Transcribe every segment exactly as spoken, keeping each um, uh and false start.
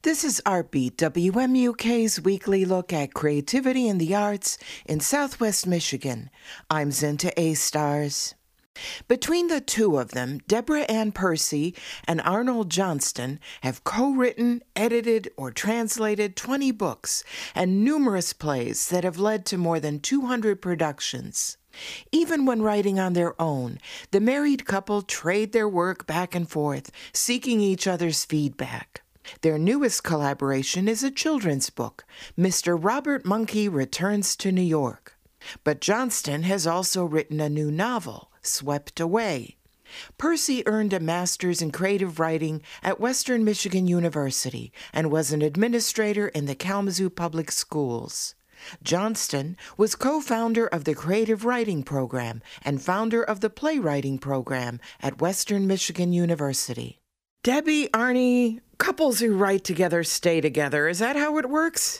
This is Artbeat, W M U K's weekly look at creativity and the arts in Southwest Michigan. I'm Zinta A-Stars. Between the two of them, Deborah Ann Percy and Arnold Johnston have co-written, edited, or translated twenty books and numerous plays that have led to more than two hundred productions. Even when writing on their own, the married couple trade their work back and forth, seeking each other's feedback. Their newest collaboration is a children's book, Mister Robert Monkey Returns to New York. But Johnston has also written a new novel, Swept Away. Percy earned a master's in creative writing at Western Michigan University and was an administrator in the Kalamazoo Public Schools. Johnston was co-founder of the Creative Writing Program and founder of the Playwriting Program at Western Michigan University. Debbie, Arnie, couples who write together stay together. Is that how it works?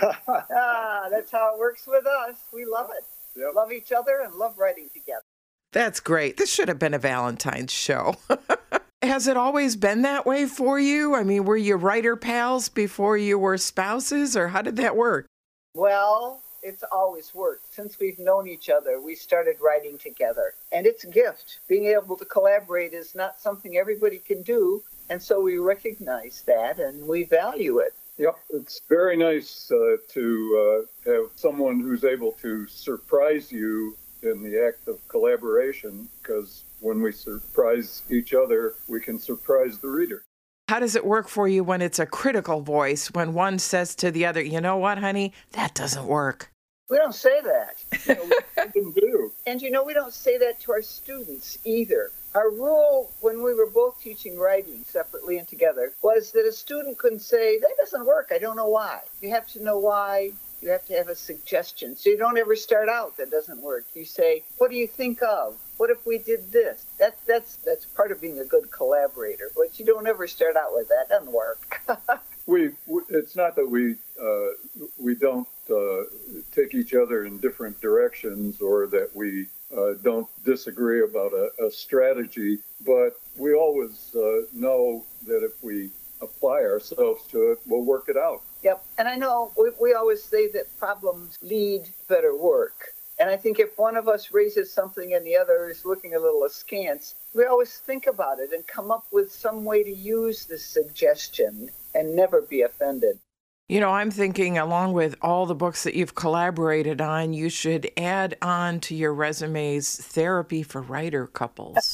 ah, that's how it works with us. We love it. Yep. Love each other and love writing together. That's great. This should have been a Valentine's show. Has it always been that way for you? I mean, were you writer pals before you were spouses, or how did that work? Well, it's always worked. Since we've known each other, we started writing together. And it's a gift. Being able to collaborate is not something everybody can do. And so we recognize that and we value it. Yep, it's very nice uh, to uh, have someone who's able to surprise you in the act of collaboration, because when we surprise each other, we can surprise the reader. How does it work for you when it's a critical voice, when one says to the other, you know what, honey, that doesn't work? We don't say that. You know, we can do. And, you know, we don't say that to our students either. Our rule when we were both teaching writing separately and together was that a student couldn't say, that doesn't work, I don't know why. You have to know why. You have to have a suggestion. So you don't ever start out, that doesn't work. You say, what do you think of? What if we did this? That, that's that's part of being a good collaborator. But you don't ever start out with that. Doesn't work. we, we It's not that we uh, we don't uh, take each other in different directions, or that we uh, don't disagree about a, a strategy, but we always uh, know that if we apply ourselves to it, we'll work it out. Yep. And I know we, we always say that problems lead better work. And I think if one of us raises something and the other is looking a little askance, we always think about it and come up with some way to use the suggestion and never be offended. You know, I'm thinking along with all the books that you've collaborated on, you should add on to your resumes therapy for writer couples.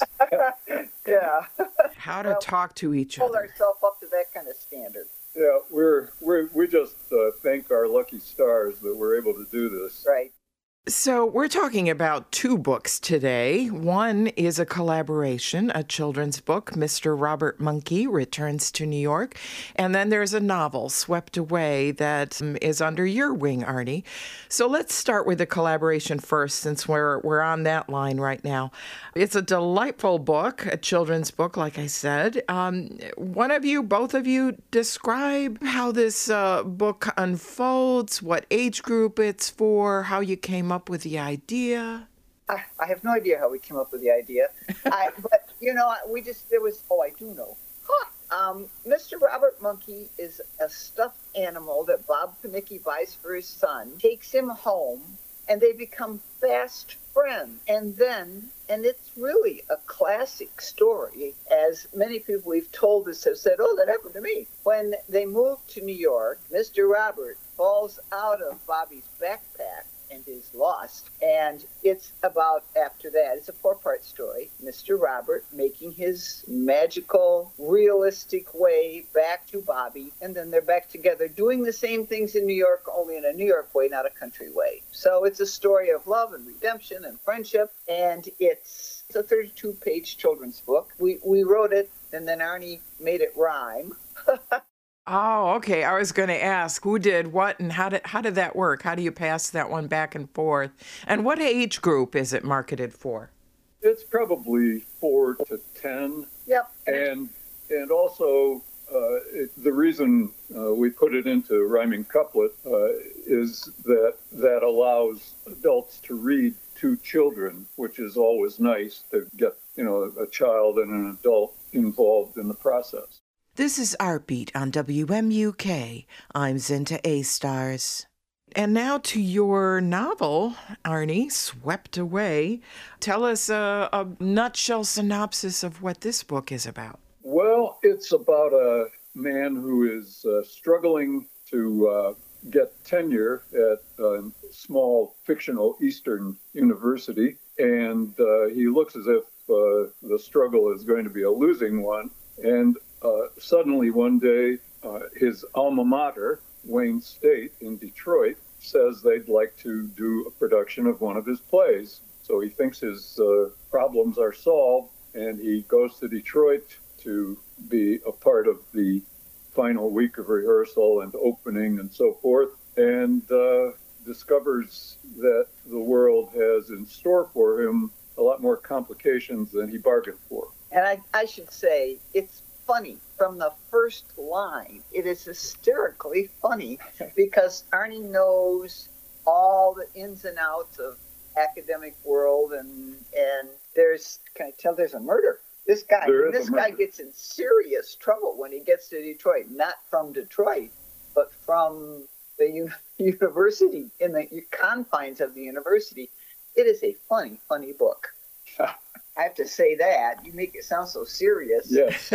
Yeah. How to well, talk to each hold other. Hold ourselves up to that kind of standard. Yeah, we're, we're we just uh, thank our lucky stars that we're able to do this. Right. So we're talking about two books today. One is a collaboration, a children's book, Mister Robert Monkey Returns to New York. And then there's a novel, Swept Away, that is under your wing, Arnie. So let's start with the collaboration first, since we're we're on that line right now. It's a delightful book, a children's book, like I said. Um, one of you, both of you, describe how this uh, book unfolds, what age group it's for, how you came up with the idea. I, I have no idea how we came up with the idea. I, but, you know, we just, there was, oh, I do know. Huh. Um, Mister Robert Monkey is a stuffed animal that Bob Panicki buys for his son, takes him home, and they become fast friends. And then, and it's really a classic story, as many people we've told us have said, oh, that happened to me. When they moved to New York, Mister Robert falls out of Bobby's backpack and is lost. And it's about, after that, it's a four-part story, Mister Robert making his magical, realistic way back to Bobby, and then they're back together doing the same things in New York, only in a New York way, not a country way. So it's a story of love and redemption and friendship, and it's, it's a thirty-two page children's book. We, we wrote it, and then Arnie made it rhyme. Oh, okay. I was going to ask who did what and how did how did that work? How do you pass that one back and forth? And what age group is it marketed for? It's probably four to ten. Yep. And and also uh, it, the reason uh, we put it into rhyming couplet uh, is that that allows adults to read to children, which is always nice to get, you know, a child and an adult involved in the process. This is Artbeat on W M U K. I'm Zinta A-Stars. And now to your novel, Arnie, Swept Away. Tell us a, a nutshell synopsis of what this book is about. Well, it's about a man who is uh, struggling to uh, get tenure at a small fictional Eastern university, and uh, he looks as if uh, the struggle is going to be a losing one. And uh, suddenly one day, uh, his alma mater, Wayne State in Detroit, says they'd like to do a production of one of his plays. So he thinks his uh, problems are solved, and he goes to Detroit to be a part of the final week of rehearsal and opening and so forth, and uh, discovers that the world has in store for him a lot more complications than he bargained for. And I, I should say, it's funny from the first line. It is hysterically funny because Arnie knows all the ins and outs of academic world, and and there's, can I tell there's a murder? This guy, this guy gets in serious trouble when he gets to Detroit, not from Detroit, but from the u- university, in the confines of the university. It is a funny, funny book. I have to say that. You make it sound so serious. Yes.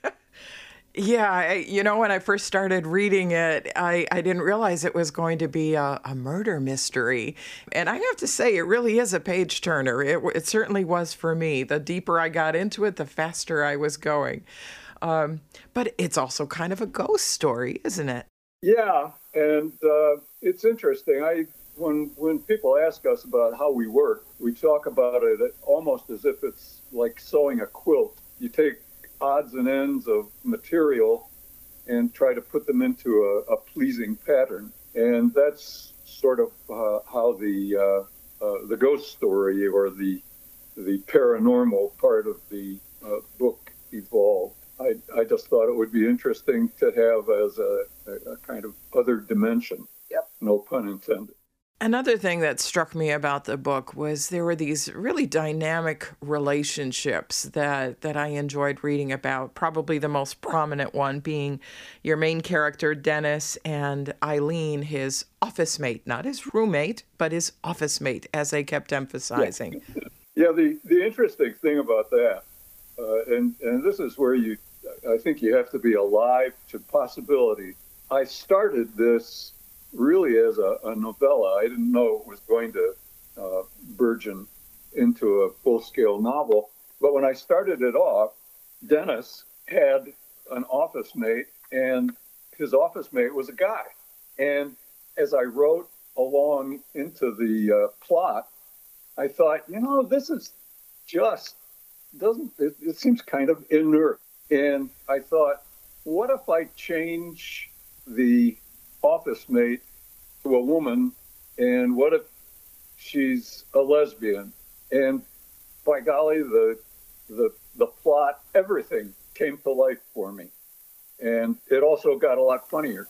Yeah, I, you know, when I first started reading it, I, I didn't realize it was going to be a, a murder mystery. And I have to say, it really is a page turner. It, it certainly was for me. The deeper I got into it, the faster I was going. Um, but it's also kind of a ghost story, isn't it? Yeah, and uh, it's interesting. I when when people ask us about how we work, we talk about it almost as if it's like sewing a quilt. You take odds and ends of material and try to put them into a, a pleasing pattern. And that's sort of uh, how the uh, uh, the ghost story or the the paranormal part of the uh, book evolved. I, I just thought it would be interesting to have as a, a, a kind of other dimension. Yep. No pun intended. Another thing that struck me about the book was there were these really dynamic relationships that, that I enjoyed reading about, probably the most prominent one being your main character, Dennis, and Eileen, his office mate, not his roommate, but his office mate, as they kept emphasizing. Yeah, yeah the, the interesting thing about that, uh, and, and this is where you, I think you have to be alive to possibility. I started this really as a, a novella. I didn't know it was going to uh, burgeon into a full-scale novel. But when I started it off, Dennis had an office mate, and his office mate was a guy. And as I wrote along into the uh, plot, I thought, you know, this is just, doesn't, it, it seems kind of inert. And I thought, what if I change the office mate to a woman, and what if she's a lesbian? And by golly, the the the plot, everything came to life for me, and it also got a lot funnier.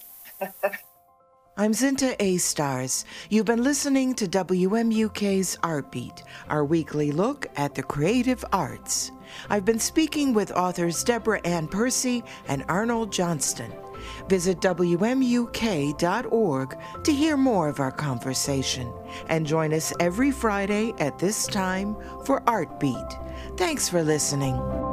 I'm Zinta A-Stars. You've been listening to W M U K's Artbeat, our weekly look at the creative arts. I've been speaking with authors Deborah Ann Percy and Arnold Johnston. Visit W M U K dot org to hear more of our conversation, and join us every Friday at this time for Artbeat. Thanks for listening.